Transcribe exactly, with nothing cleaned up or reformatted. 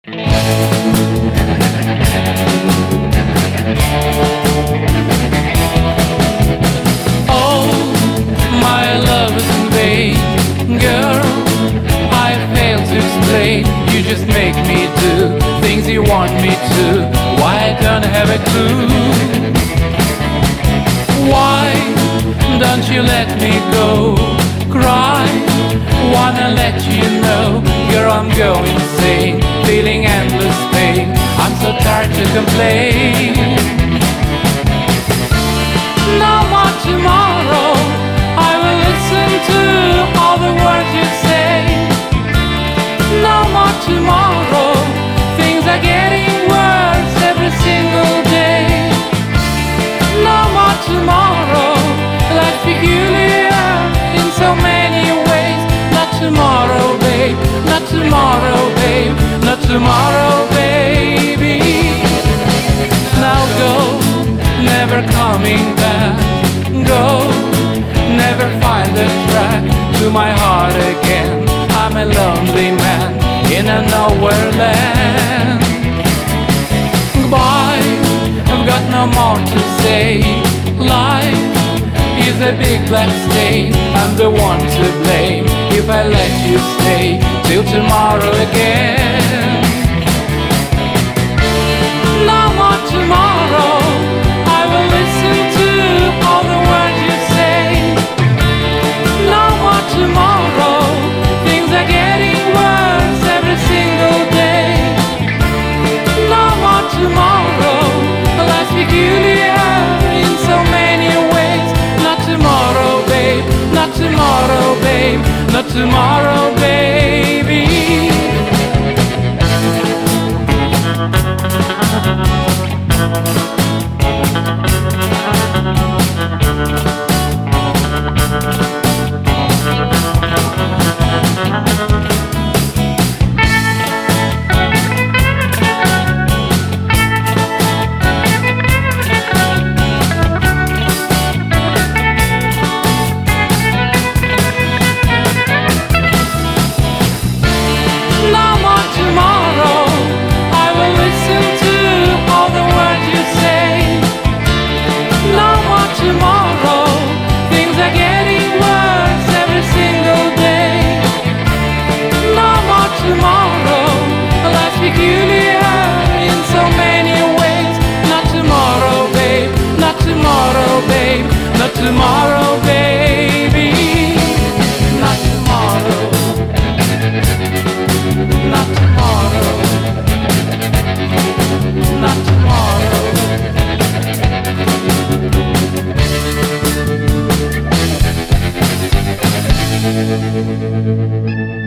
Oh, my love is in vain, girl. I fail to explain. You just make me do things you want me to. Why I don't have a clue? Why don't you let me go? Cry, wanna let you know, girl, I'm going insane, feeling endless pain. I'm so tired to complain. No more tomorrow, I will listen to all the words you say. No more tomorrow, things are getting worse every single day. No more tomorrow, life's peculiar in so many ways. Not tomorrow, babe, not tomorrow, babe, not tomorrow, baby. Now go, never coming back. Go, never find the track to my heart again. I'm a lonely man in a nowhere land. Goodbye, I've got no more to say. Life is a big black stain. I'm the one to blame if I let you stay till tomorrow again. No more tomorrow, I will listen to all the words you say. No more tomorrow, things are getting worse every single day. No more tomorrow, life's peculiar in so many ways. Not tomorrow, babe, not tomorrow, babe, not tomorrow, baby. Not tomorrow, baby. Not tomorrow. Not tomorrow. Not tomorrow.